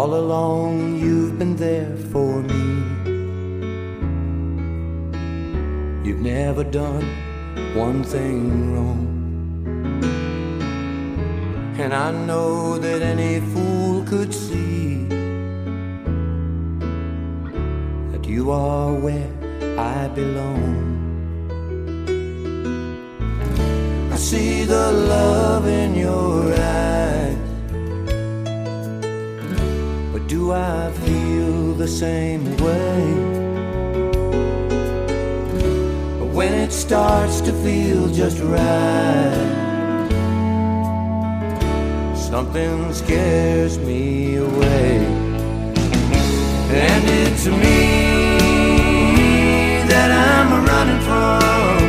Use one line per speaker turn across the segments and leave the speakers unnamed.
All along you've been there for me. You've never done one thing wrong. And I know that any fool could see that you are where I belong. I see the love in your eyes, but do I feel the same way? But when it starts to feel just right, something scares me away. And it's me that I'm running from.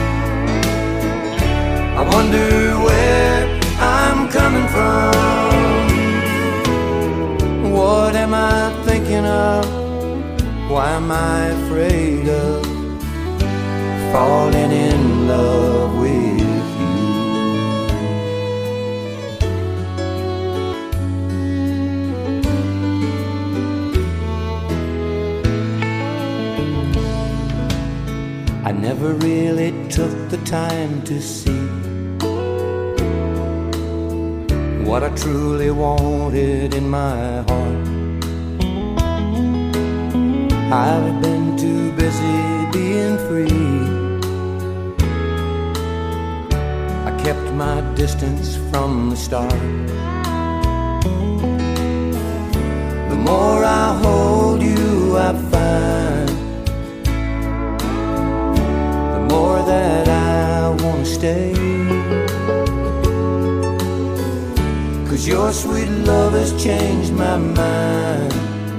I wonder where I'm coming from. What am I thinking of? Why am I afraid of falling in love with you? I never really took the time to see what I truly wanted in my heart. I've been too busy being free. I kept my distance from the start. The more I hold you, I find the more that I want to stay. 'Cause your sweet love has changed my mind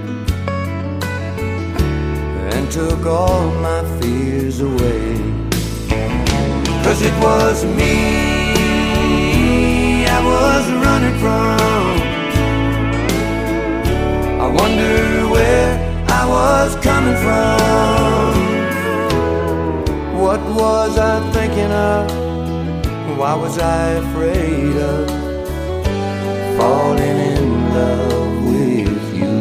and took all my fears away. 'Cause it was me I was running from. I wonder where I was coming from. What was I thinking of? Why was I afraid of falling in love with you?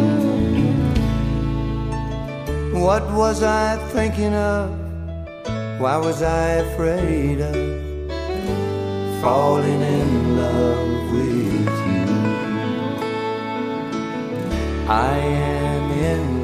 What was I thinking of? Why was I afraid of falling in love with you? I am in